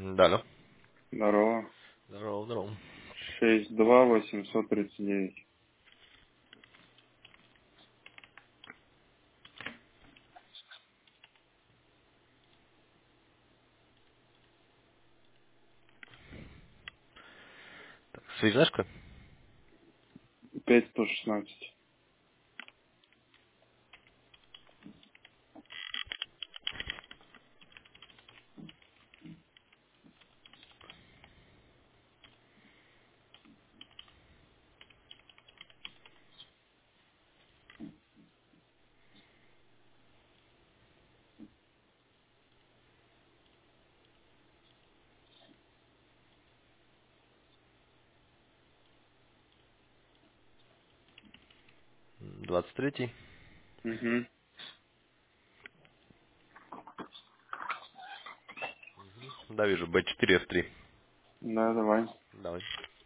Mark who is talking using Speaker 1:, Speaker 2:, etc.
Speaker 1: Да, алло.
Speaker 2: Здорово.
Speaker 1: Здорово, здорово.
Speaker 2: 62839.
Speaker 1: Так, связашка?
Speaker 2: 5116.
Speaker 1: 23-й.
Speaker 2: Угу.
Speaker 1: Да, вижу, B4F3.
Speaker 2: Да, давай.
Speaker 1: Давай.